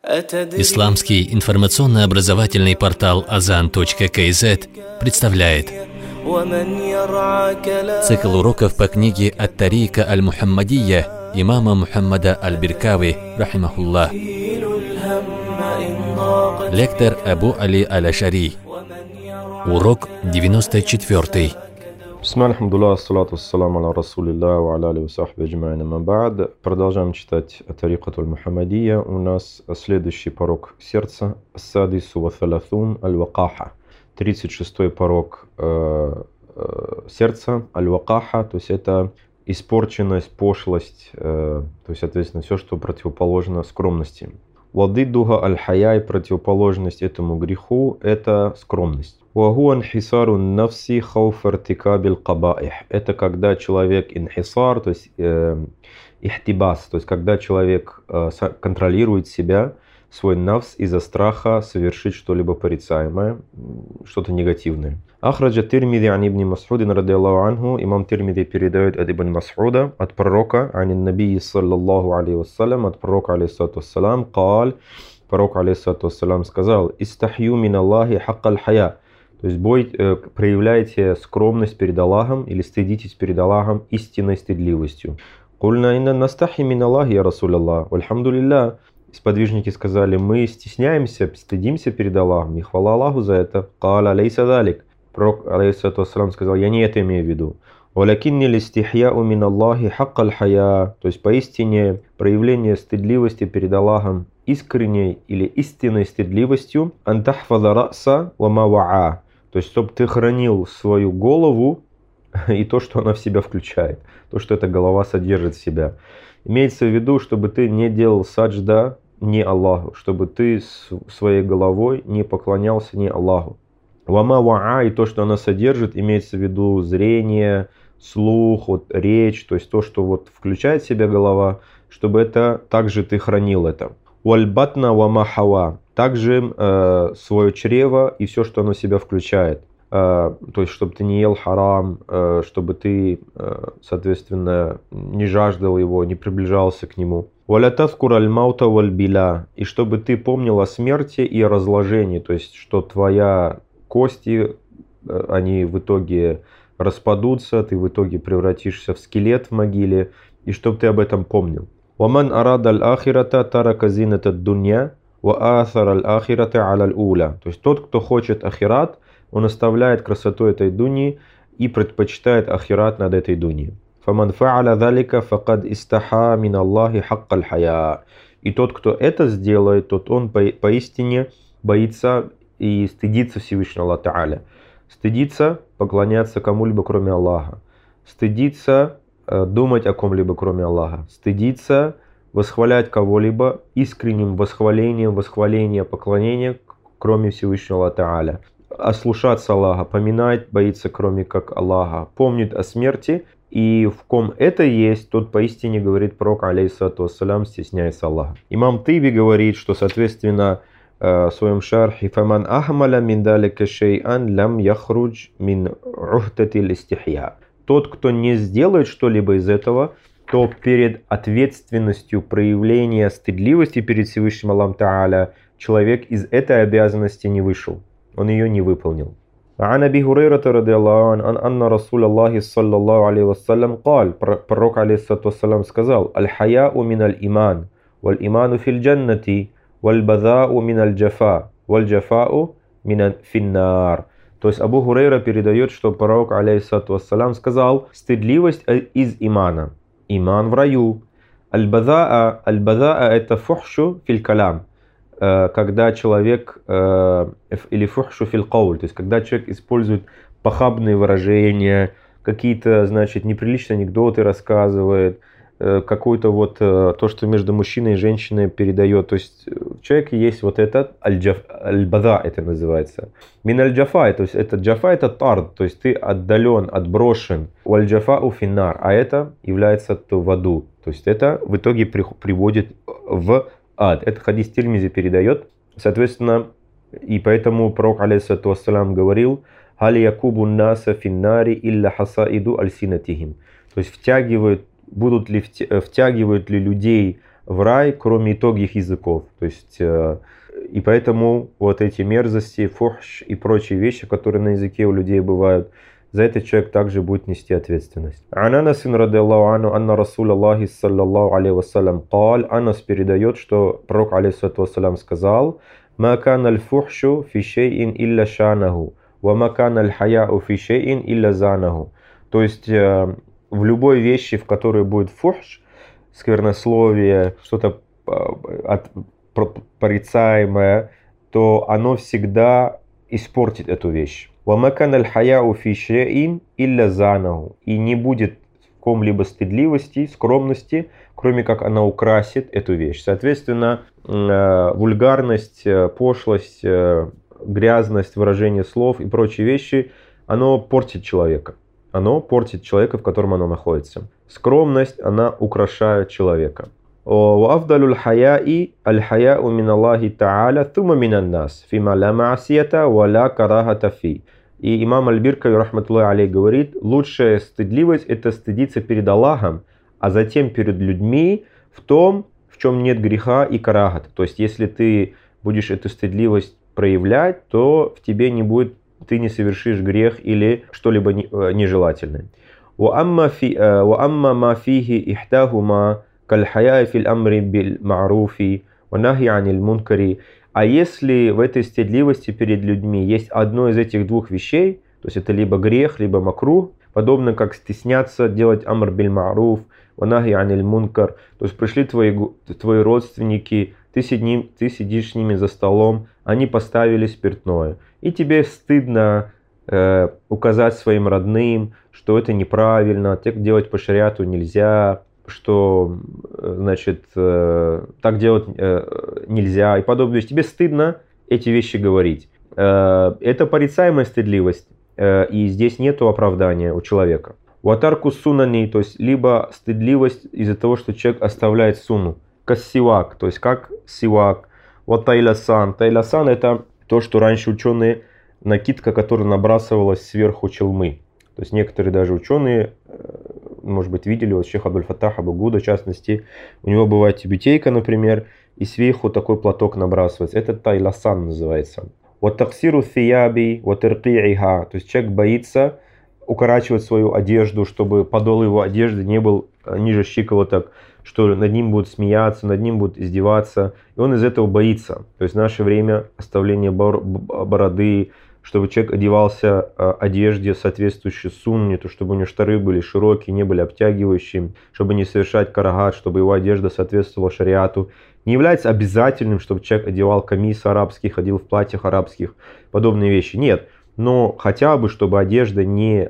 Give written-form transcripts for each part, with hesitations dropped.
Исламский информационно-образовательный портал Azan.kz представляет цикл уроков по книге «Ат-Тарика аль-Мухаммадия» имама Мухаммада аль-Биркави, рахимахуллах. Лектор Абу Али аль-Ашари. Урок 94. Продолжаем читать Тарикату аль-Мухаммадия. У нас следующий порок сердца. Садису ва саласун аль-Вакаха. 36-й порок сердца аль-Вакаха. То есть это испорченность, пошлость. То есть, соответственно, все, что противоположно скромности. Вадиддуха аль-Хаяй, противоположность этому греху, это скромность. Вагу анхисару нафси хауф иртикабиль кабаих. Это когда человек инхисар, то есть ихтибас, то есть когда человек контролирует себя, свой нафс из-за страха совершить что-либо порицаемое, что-то негативное. Ахраджа Тирмиди ан ибн Мас'удин радиаллаху анху. Имам Тирмиди передает от ибн Мас'уда, от пророка, ан набии саллаллаху алейхи вассалям, от пророка алейхиссалату вассалям, кал, пророк алейхиссалату вассалям сказал: «Истахью мин Аллахи хаккаль хая». То есть проявляйте скромность перед Аллахом или стыдитесь перед Аллахом истинной стыдливостью. «Кульна инна настахи мин Аллахи, я Расуляллах, вальхамдулиллах». Сподвижники сказали: мы стесняемся, стыдимся перед Аллахом, и хвала Аллаху за это. «Каля лейса далик». Пророк алейхиссалату вассалям сказал: я не это имею в виду. «Валякинни листихьяу мин Аллахи хаккаль хая». То есть поистине проявление стыдливости перед Аллахом искренней или истинной стыдливостью антахфаза раса ва ма ваа. То есть, чтобы ты хранил свою голову и то, что она в себя включает, то, что эта голова содержит в себя. Имеется в виду, чтобы ты не делал саджда не Аллаху, чтобы ты своей головой не поклонялся не Аллаху. Вама ваа, и то, что она содержит, имеется в виду зрение, слух, речь, то есть то, что включает в себя голова, чтобы это также ты хранил это. Вальбатна вама хава, также свое чрево и все, что оно в себя включает. То есть, чтобы ты не ел харам, чтобы ты, соответственно, не жаждал его, не приближался к нему. «Валя тазкур аль-маута валь-биля», и чтобы ты помнил о смерти и о разложении, то есть, что твоя кости, они в итоге распадутся, ты в итоге превратишься в скелет в могиле, и чтобы ты об этом помнил. «Ваман арада аль-ахирата тарака зината дунья ва аthара аль-ахирата аля аль-уля». То есть, тот, кто хочет ахират, он оставляет красоту этой дуньи и предпочитает ахират над этой дуньей. «Фаман фа'аля залика факад истаха мин Аллахи хаккаль хая». И тот, кто это сделает, тот он поистине боится и стыдится Всевышнего Аллаха Та'аля. Стыдится поклоняться кому-либо, кроме Аллаха. Стыдится думать о ком-либо, кроме Аллаха. Стыдится восхвалять кого-либо искренним восхвалением, поклонения, кроме Всевышнего Аллаха Та'аля. Ослушаться Аллаха, поминать боится, кроме как Аллаха. Помнит о смерти, и в ком это есть, тот поистине, говорит пророк алейхиссалату вассалям, стесняется Аллаха. Имам Тиби говорит, что, соответственно, в своем шархе «Фаман ахмаля мин далика шей'ан лям яхрудж мин ухтатил истихья». Тот, кто не сделает что-либо из этого, то перед ответственностью проявления стыдливости перед Всевышним Аллахом Та'аля человек из этой обязанности не вышел. Он ее не выполнил. عن أبي هريرة رضي الله عنه أن رسول الله صلى الله عليه وسلم قال. Пророк алейхиссалату вассалям сказал: الحياء من الإيمان والإيمان في الجنة والبذاء من الجفاء والجفاء من في النار. То есть Абу Хурейра передает, что пророк алейхиссалату вассалям сказал: стыдливость из имана. Иман в раю. Аль-базаа это фухшу фил калям. Когда человек, или фухшу фил кауль, то есть когда человек использует похабные выражения, какие-то, значит, неприличные анекдоты рассказывает, какое-то то, что между мужчиной и женщиной передает. То есть в человеке есть этот аль-база, это называется. Мин аль-джафа, то есть джафа это тард, то есть ты отдален, отброшен. Аль-джафа финнар, а это является в аду. То есть это в итоге приводит в ад. Это хадис Тирмизи передает. Соответственно, и поэтому пророк алейхиссалату вассалям говорил: «Хали якубу наса финнари илля хасаиду альсинатихим». То есть втягивают ли людей в рай, кроме итогих языков. То есть, и поэтому вот эти мерзости, фухш и прочие вещи, которые на языке у людей бывают, за это человек также будет нести ответственность. Анас радиллаху анху анна Расул Аллахи саллаллаху алейхи вассалям кал. Анас передает, что пророк алейхиссалату вассалям сказал: «Ма кана аль-фухшу фи шейин илля шанаху, ва ма кана аль-хаяу фи шейин илля занаху». То есть в любой вещи, в которой будет фухш, сквернословие, что-то порицаемое, то оно всегда испортит эту вещь. وَمَا كَانَ الْحَيَاءُ فِي شَيْءٍ إِلَّا زَانَهُ. И не будет в ком-либо стыдливости, скромности, кроме как она украсит эту вещь. Соответственно, вульгарность, пошлость, грязность, выражение слов и прочие вещи, оно портит человека. Оно портит человека, в котором оно находится. Скромность, она украшает человека. وأفضل الحياء الحياء من الله تعالى ثم من الناس فيما لا معصية ولا كراهة فيه. И имам Аль-Биркави, рахматуллахи алейх, говорит: лучшая стыдливость – это стыдиться перед Аллахом, а затем перед людьми в том, в чем нет греха и карахат. То есть, если ты будешь эту стыдливость проявлять, то в тебе не будет, ты не совершишь грех или что-либо нежелательное. وأما ما فيه إحداهما كالحياء في الأمر بالمعروف والنهي عن المنكر. А если в этой стыдливости перед людьми есть одно из этих двух вещей, то есть это либо грех, либо макрух, подобно как стесняться делать амр биль ма'руф, ва нахи аниль мункар, то есть пришли твои родственники, ты сидишь с ними за столом, они поставили спиртное, и тебе стыдно указать своим родным, что это неправильно, так делать по шариату нельзя, что, значит, так делать нельзя и подобное. Тебе стыдно эти вещи говорить. Это порицаемая стыдливость, и здесь нет оправдания у человека. Ватарку сунани, то есть либо стыдливость из-за того, что человек оставляет суну. Кассивак, то есть как сивак. Вот тайлясан. Тайлясан — это то, что раньше ученые, накидка, которая набрасывалась сверху челмы. То есть некоторые даже ученые, может быть, видели, вот шейх Абдуль-Фаттах Абу-Гуда, в частности, у него бывает тюбетейка, например, и сверху такой платок набрасывается. Это тайласан называется. Вот таксиру thияби, вот иркииха, то есть человек боится укорачивать свою одежду, чтобы подол его одежды не был ниже щиколоток, что над ним будут смеяться, над ним будут издеваться, и он из этого боится. То есть в наше время оставление бороды, чтобы человек одевался одежде, соответствующей сунне, то чтобы у него штаны были широкие, не были обтягивающими, чтобы не совершать карагат, чтобы его одежда соответствовала шариату. Не является обязательным, чтобы человек одевал камис арабский, ходил в платьях арабских, подобные вещи. Нет, но хотя бы, чтобы одежда не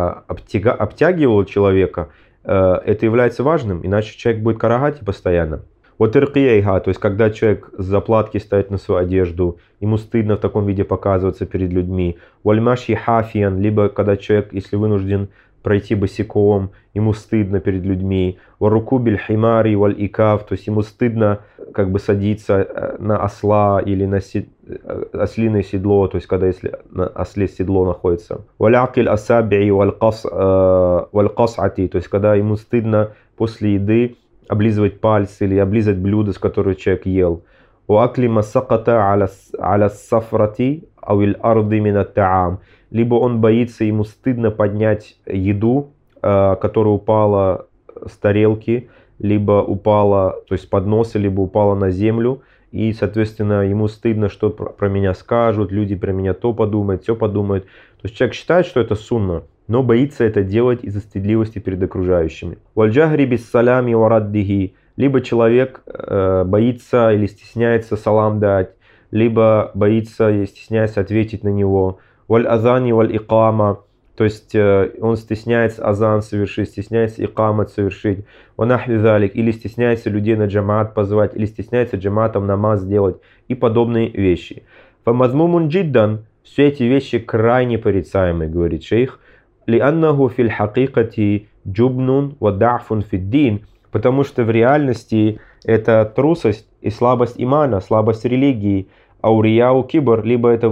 обтягивала человека, это является важным, иначе человек будет карагать постоянно. Вот иркияйха, то есть когда человек заплатки ставит на свою одежду, ему стыдно в таком виде показываться перед людьми. Вальмаши хафиян, либо когда человек, если вынужден пройти босиком, ему стыдно перед людьми. Варуку биль химари валь икав, то есть ему стыдно как бы садиться на осла или на ослиное седло, то есть когда если на осле седло находится. Валякиль асаби валь касати, то есть когда ему стыдно после еды облизывать пальцы или облизать блюдо, с которого человек ел. Уакли масаката аля сафрати ауиль арды минат таам. Либо он боится, ему стыдно поднять еду, которая упала с тарелки, либо упала, то есть с подноса, либо упала на землю. И, соответственно, ему стыдно, что про меня скажут, люди про меня то подумают, все подумают. То есть человек считает, что это сунна, но боится это делать из-за стыдливости перед окружающими. Вальджахри бис салями вараддихи. Либо человек боится или стесняется салам дать, либо боится и стесняется ответить на него. Валь азани валь икама. То есть он стесняется азан совершить, стесняется икамат совершить. Ванахви залик. Или стесняется людей на джамаат позвать, или стесняется джамаатом намаз сделать. И подобные вещи. Фамазмумун джиддан. Все эти вещи крайне порицаемые, говорит шейх. Лианнаху фил хакикати джубнун ва да'фун фиддин. Потому что в реальности это трусость и слабость имана, слабость религии. Аурияу кибр, либо это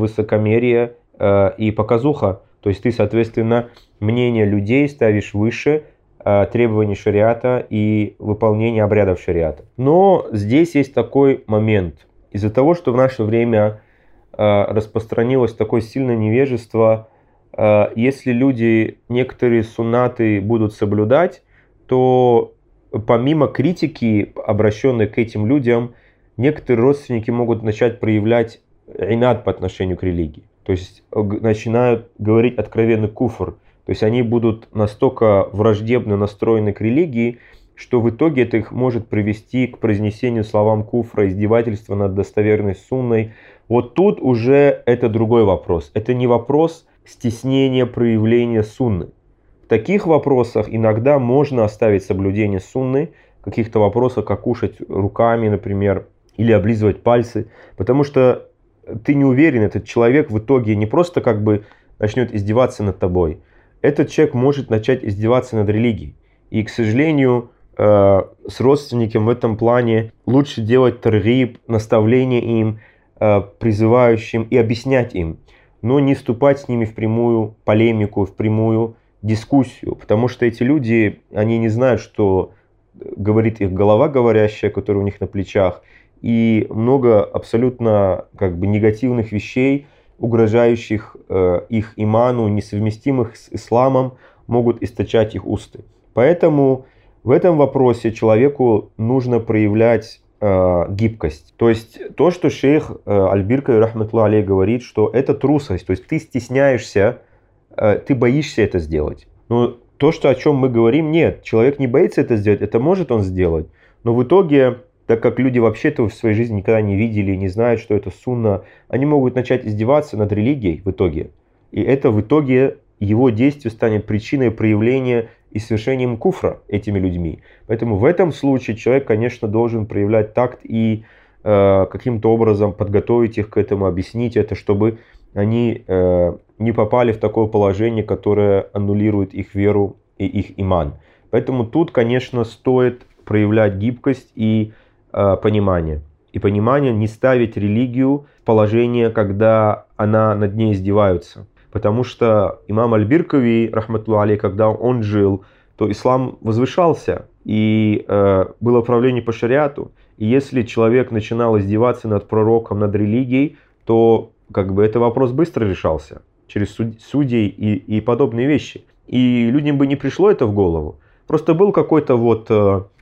высокомерие и показуха. То есть ты, соответственно, мнение людей ставишь выше требований шариата и выполнения обрядов шариата. Но здесь есть такой момент. Из-за того, что в наше время распространилось такое сильное невежество, если люди некоторые суннаты будут соблюдать, то помимо критики, обращенной к этим людям, некоторые родственники могут начать проявлять инат по отношению к религии. То есть начинают говорить откровенный куфр. То есть они будут настолько враждебно настроены к религии, что в итоге это их может привести к произнесению словам куфра, издевательства над достоверной сунной. Вот тут уже это другой вопрос. Это не вопрос стеснения проявления сунны. В таких вопросах иногда можно оставить соблюдение сунны, в каких-то вопросах, как кушать руками, например, или облизывать пальцы, потому что ты не уверен, этот человек в итоге не просто как бы начнет издеваться над тобой, этот человек может начать издеваться над религией. И, к сожалению, с родственниками в этом плане лучше делать таргиб, наставление им, призывающим и объяснять им, но не вступать с ними в прямую полемику, в прямую дискуссию, потому что эти люди, они не знают, что говорит их голова говорящая, которая у них на плечах, и много абсолютно как бы негативных вещей, угрожающих их иману, несовместимых с исламом, могут источать их усты. Поэтому в этом вопросе человеку нужно проявлять гибкость. То есть то, что шейх Аль-Биркави рахматуллахи алейх говорит, что это трусость, то есть ты стесняешься, ты боишься это сделать. Но то, о чем мы говорим, нет, человек не боится это сделать, это может он сделать, но в итоге, так как люди вообще-то в своей жизни никогда не видели, не знают, что это сунна, они могут начать издеваться над религией в итоге. И это в итоге его действие станет причиной проявления и совершением куфра этими людьми. Поэтому в этом случае человек, конечно, должен проявлять такт и каким-то образом подготовить их к этому, объяснить это, чтобы они не попали в такое положение, которое аннулирует их веру и их иман. Поэтому тут, конечно, стоит проявлять гибкость и понимание. И понимание не ставить религию в положение, когда она над ней издеваются. Потому что имам Аль-Биркави, рахматуллахи алейх, когда он жил, то ислам возвышался, и было правление по шариату. И если человек начинал издеваться над пророком, над религией, то как бы этот вопрос быстро решался через судей и подобные вещи. И людям бы не пришло это в голову. Просто был какой-то вот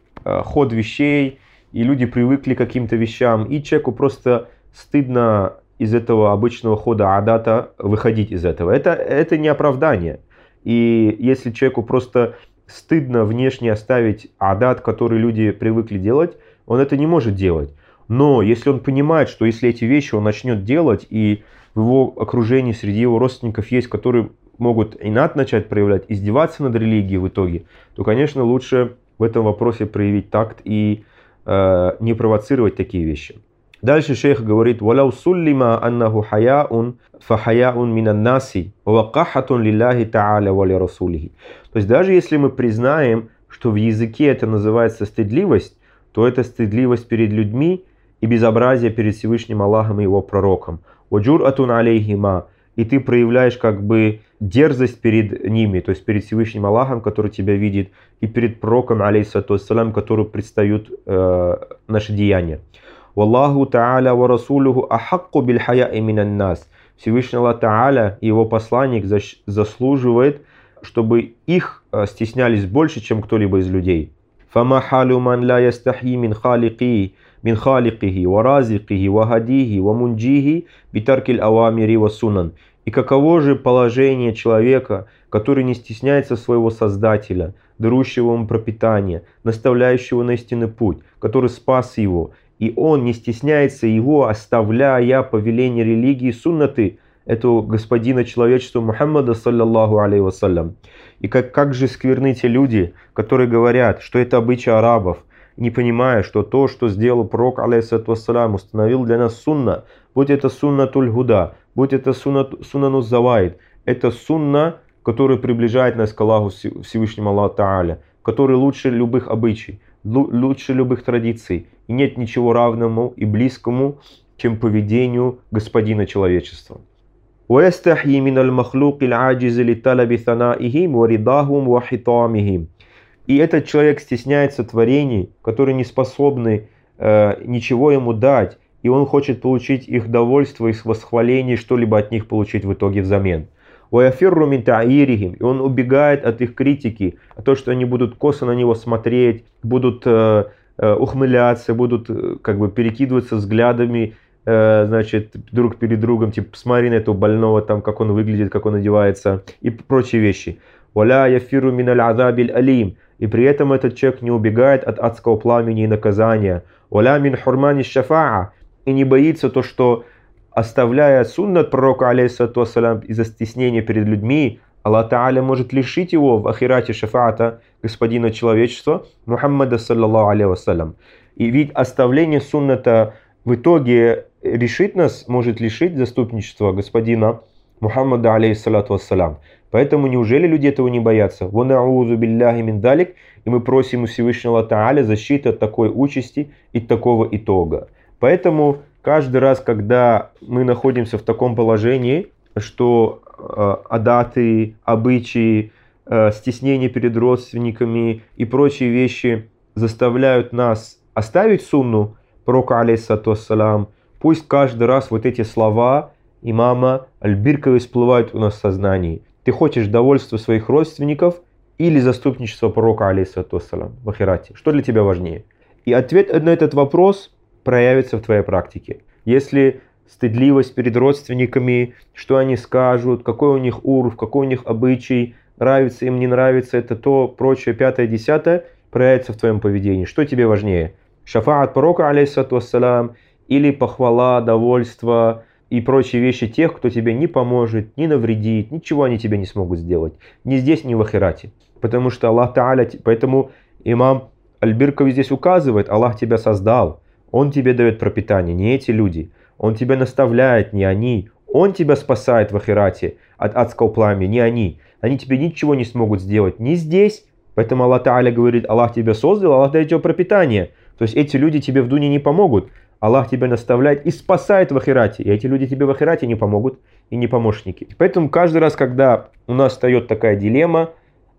ход вещей, и люди привыкли к каким-то вещам, и человеку просто стыдно из этого обычного хода адата выходить из этого. Это не оправдание. И если человеку просто стыдно внешне оставить адат, который люди привыкли делать, он это не может делать. Но если он понимает, что если эти вещи он начнет делать, и в его окружении, среди его родственников есть, которые могут инат начать проявлять, издеваться над религией в итоге, то, конечно, лучше в этом вопросе проявить такт и не провоцировать такие вещи. Дальше шейх говорит: «Валяу суллима аннаху хаяун, фахаяун минан наси, вакахатун лиллахи та'аля ва ли расулихи». То есть даже если мы признаем, что в языке это называется стыдливость, то это стыдливость перед людьми и безобразие перед Всевышним Аллахом и его пророком. «Ваджуратун алейхима», и ты проявляешь как бы дерзость перед ними, то есть перед Всевышним Аллахом, который тебя видит, и перед пророком, алейхиссалату вассалям, который предстают наши деяния. «Валлаху та'аля ва расулуху ахакку биль хаяи минан нас». Всевышний Аллах Та'аля и его посланник заслуживает, чтобы их стеснялись больше, чем кто-либо из людей. «Фама халю ман ла ястахи мин халикихи ва разикихи ва хадихи ва мунджихи битаркиль авамири ва сунан». И каково же положение человека, который не стесняется своего Создателя, дарующего ему пропитание, наставляющего на истинный путь, который спас его, и он не стесняется его, оставляя повеление религии суннаты этого господина человечества Мухаммада, саллаллаху алейхи вассалям. И как же скверны те люди, которые говорят, что это обычай арабов, не понимая, что то, что сделал пророк, алейхиссалату вассалям, установил для нас сунна, будь это суннатуль гуда, будь это суннанус заваид, это сунна, которая приближает нас к Аллаху Всевышнему Аллаху Та'аля, который лучше любых обычаев, лучше любых традиций. И нет ничего равному и близкому, чем поведению господина человечества. وَيَسْتَحْيِي مِنَ الْمَخْلُوقِ الْعَاجِزِ لِطَلَبِ ثَنَائِهِمْ وَرِضَاهُمْ وَحِطَامِهِمْ. и этот человек стесняется творений, которые не способны ничего ему дать, и он хочет получить их довольство, их восхваление, что-либо от них получить в итоге взамен. وَيَفِرُّ مِنْ تَعْيِيرِهِمْ, и он убегает от их критики, от того, что они будут косо на него смотреть, будут ухмыляться, будут как бы перекидываться взглядами, значит, друг перед другом, типа, посмотри на этого больного, там, как он выглядит, как он одевается, и прочие вещи. وَلَا يَفِرُّ مِنَ الْعَذَابِ الْأَلِيمِ, и при этом этот человек не убегает от адского пламени и наказания. وَلَا مِنْ حُرْمَانِ الشَّفَاعَةِ, и не боится то, что, оставляя суннат пророка, алейхиссалату вассалям, из-за стеснения перед людьми, Аллах Та'аля может лишить его в ахирате шафаата господина человечества Мухаммада саллаллаху алейхи вассалям. И ведь оставление сунната в итоге может лишить заступничества господина Мухаммада алейхиссалату вассалям. Поэтому неужели люди этого не боятся? «Ва на'узу билляхи мин далик», и мы просим у Всевышнего Аллаха Та'аля защиты от такой участи и такого итога. Поэтому каждый раз, когда мы находимся в таком положении, что адаты, обычаи, стеснение перед родственниками и прочие вещи заставляют нас оставить сунну пророка, алейхиссалату вассалям, пусть каждый раз вот эти слова имама Аль-Биркави всплывают у нас в сознании. Ты хочешь довольства своих родственников или заступничество пророка, алейхиссалату вассалям, в ахирате? Что для тебя важнее? И ответ на этот вопрос проявится в твоей практике. Если стыдливость перед родственниками, что они скажут, какой у них урф, какой у них обычай, нравится им, не нравится, это то, прочее, пятое, десятое, проявится в твоем поведении. Что тебе важнее? Шафаат пророка, алейхиссалату вассалям, или похвала, довольство и прочие вещи тех, кто тебе не поможет, не навредит, ничего они тебе не смогут сделать. Ни здесь, ни в ахирате. Потому что Аллах Та'аля, поэтому имам Аль-Биркави здесь указывает, Аллах тебя создал, Он тебе дает пропитание, не эти люди. Он тебя наставляет, не они. Он тебя спасает в ахирате от адского пламени, не они. Они тебе ничего не смогут сделать, ни здесь. Поэтому Аллах Та'аля говорит, Аллах тебя создал, Аллах дает тебе пропитание. То есть эти люди тебе в дуне не помогут. Аллах тебя наставляет и спасает в ахирате. И эти люди тебе в ахирате не помогут и не помощники. Поэтому каждый раз, когда у нас встает такая дилемма,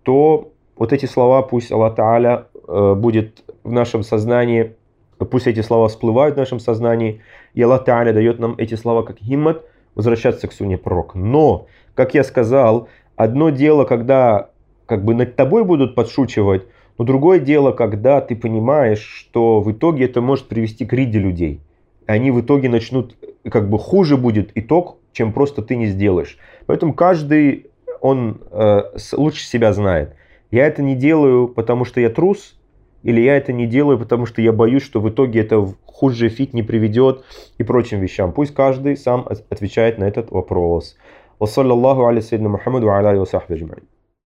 то вот эти слова, пусть Аллах Та'аля будет в нашем сознании, пусть эти слова всплывают в нашем сознании, и Аллах Та'аля дает нам эти слова как химмат, возвращаться к сунне пророка. Но, как я сказал, одно дело, когда как бы над тобой будут подшучивать, но другое дело, когда ты понимаешь, что в итоге это может привести к риде людей. И они в итоге начнут, как бы хуже будет итог, чем просто ты не сделаешь. Поэтому каждый, он лучше себя знает. Я это не делаю, потому что я трус, или я это не делаю, потому что я боюсь, что в итоге это в худший фит не приведет и прочим вещам. Пусть каждый сам отвечает на этот вопрос. Ва саллаллаху аля сайидина Мухаммаду ва аля алихи ва сахбихи аджмаин.